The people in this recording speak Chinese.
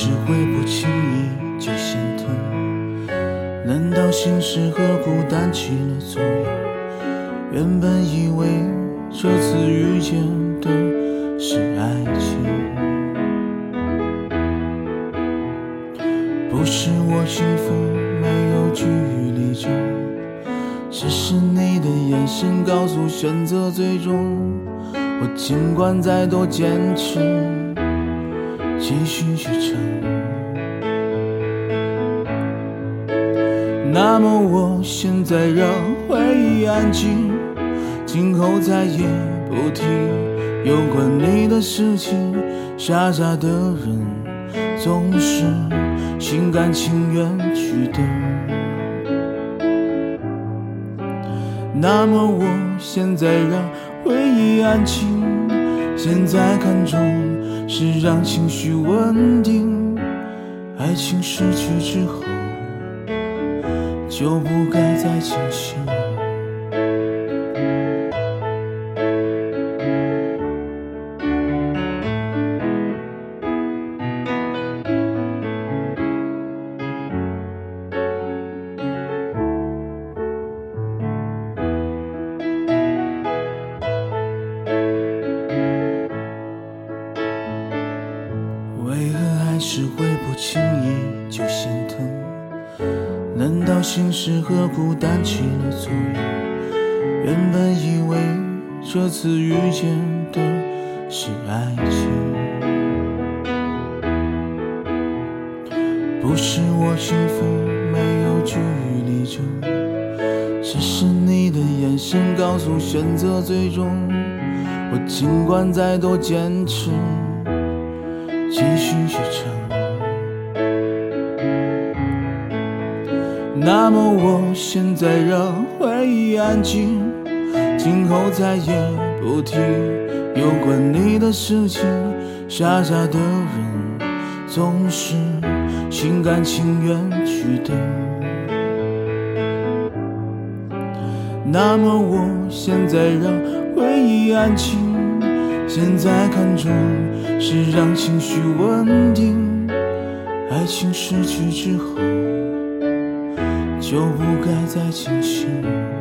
是会不轻易就心疼？难道心事和孤单起了作用？原本以为这次遇见的是爱情，不是我幸福没有据理证，只是你的眼神告诉选择最终。我尽管再多坚持，继续去撑。那么我现在让回忆安静，今后再也不提有关你的事情。傻傻的人总是心甘情愿去等。那么我现在让回忆安静，现在看重是让情绪稳定。爱情失去之后就不该再清醒。为何还是会不轻易就心疼？难道心事和孤单起了作用？原本以为这次遇见的是爱情，不是我幸福没有据理证，只是你的眼神告诉选择最终。我尽管再多坚持，继续去撑。那么我现在让回忆安静，今后再也不提有关你的事情。傻傻的人总是心甘情愿去等。那么我现在让回忆安静，现在看重是让情绪稳定。爱情失去之后就不该再清醒。